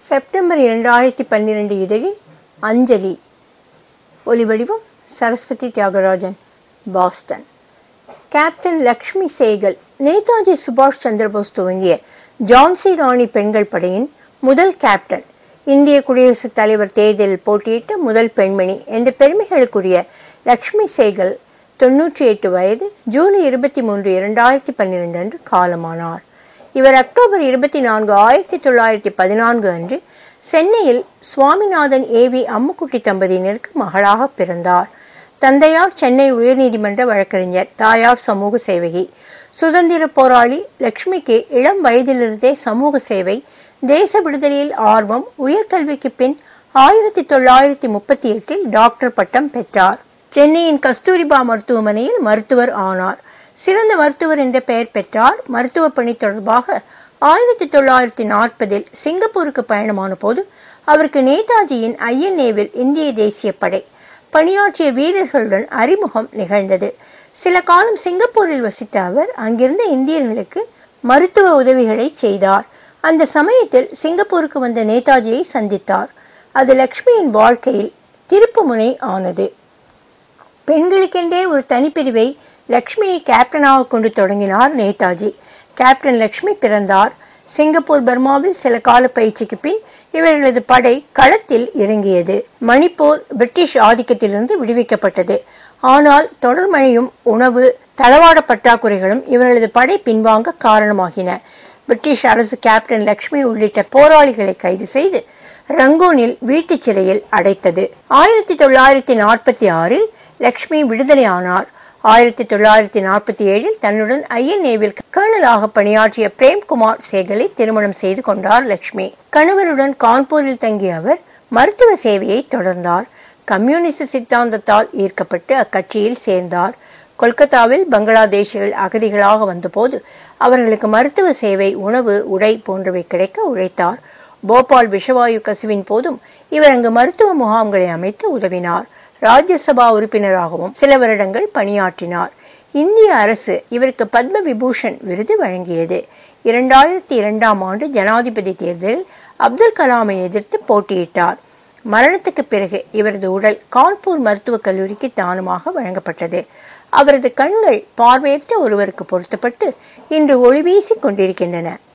September 2012 இதழில் அஞ்சலி. ஒலிவடிவம் சரஸ்வதி தியாகராஜன், பாஸ்டன். கேப்டன் லக்ஷ்மி சேகல். நேதாஜி சுபாஷ் சந்திரபோஸ் துவங்கிய ஜான்சி ராணி பெண்கள் படையின் முதல் கேப்டன், இந்திய குடியரசுத் தலைவர் தேர்தலில் போட்டியிட்ட முதல் பெண்மணி என்ற பெருமைகளுக்குரிய லக்ஷ்மி சேகல் 98 வயது ஜூலை 23, 2012 அன்று காலமானார். இவர் அக்டோபர் 24, 1914 அன்று சென்னையில் சுவாமிநாதன் ஏவி அம்முக்குட்டி தம்பதியினருக்கு மகளாக பிறந்தார். தந்தையார் சென்னை உயர்நீதிமன்ற வழக்கறிஞர், தாயார் சமூக சேவகி. சுதந்திர போராளி லட்சுமிக்கு இளம் வயதிலிருந்தே சமூக சேவை, தேச விடுதலையில் ஆர்வம். உயர்கல்விக்கு பின் 1938 டாக்டர் பட்டம் பெற்றார். சென்னையின் கஸ்தூரிபா மருத்துவமனையில் மருத்துவர் ஆனார். சிறந்த மருத்துவர் என்ற பெயர் பெற்றார். மருத்துவ பணி தொடர்பாக 1940 சிங்கப்பூருக்கு பயணமான போது அவருக்கு நேதாஜியின் INAவில் இந்திய தேசிய படை பணியாற்றிய வீரர்களுடன் அறிமுகம் நிகழ்ந்தது. சில காலம் சிங்கப்பூரில் வசித்த அவர் அங்கிருந்த இந்தியர்களுக்கு மருத்துவ உதவிகளை செய்தார். அந்த சமயத்தில் சிங்கப்பூருக்கு வந்த நேதாஜியை சந்தித்தார். அது லக்ஷ்மியின் வாழ்க்கையில் திருப்புமுனை ஆனது. பெண்களுக்கென்றே ஒரு தனிப்பிரிவை லக்ஷ்மியை கேப்டனாக கொண்டு தொடங்கினார் நேதாஜி. கேப்டன் லக்ஷ்மி பிறந்தார். சிங்கப்பூர், பர்மாவில் சில கால பயிற்சிக்கு பின் இவர்களது படை களத்தில் இறங்கியது. மணிப்பூர் பிரிட்டிஷ் ஆதிக்கத்திலிருந்து விடுவிக்கப்பட்டது. ஆனால் தொடர் மழையும் உணவு தளவாட பற்றாக்குறைகளும் இவர்களது படை பின்வாங்க காரணமாகின. பிரிட்டிஷ் அரசு கேப்டன் லக்ஷ்மி உள்ளிட்ட போராளிகளை கைது செய்து ரங்கூனில் வீட்டு சிறையில் அடைத்தது. 1946 லக்ஷ்மி விடுதலை ஆனார். 1947 தன்னுடன் INAவில் கர்னலாக பணியாற்றிய பிரேம்குமார் சேகலை திருமணம் செய்து கொண்டார் லக்ஷ்மி. கணவருடன் கான்பூரில் தங்கிய அவர் மருத்துவ சேவையை தொடர்ந்தார். கம்யூனிச சித்தாந்தத்தால் ஈர்க்கப்பட்டு அக்கட்சியில் சேர்ந்தார். கொல்கத்தாவில் பங்களாதேஷிகள் அகதிகளாக வந்தபோது அவர்களுக்கு மருத்துவ சேவை, உணவு, உடை போன்றவை கிடைக்க உழைத்தார். போபால் விஷவாயு கசிவின் போதும் இவர் அங்கு மருத்துவ முகாம்களை அமைத்து உதவினார். ராஜ்யசபா உறுப்பினராகவும் சில வருடங்கள் பணியாற்றினார். இந்திய அரசு இவருக்கு பத்ம விபூஷன் விருது வழங்கியது. 2002 ஜனாதிபதி தேர்தலில் அப்துல் கலாமை எதிர்த்து போட்டியிட்டார். மரணத்துக்கு பிறகு இவரது உடல் கான்பூர் மருத்துவக் கல்லூரிக்கு தானமாக வழங்கப்பட்டது. அவரது கண்கள் பார்வையற்ற ஒருவருக்கு பொருத்தப்பட்டு இன்று ஒளி வீசிக் கொண்டிருக்கின்றன.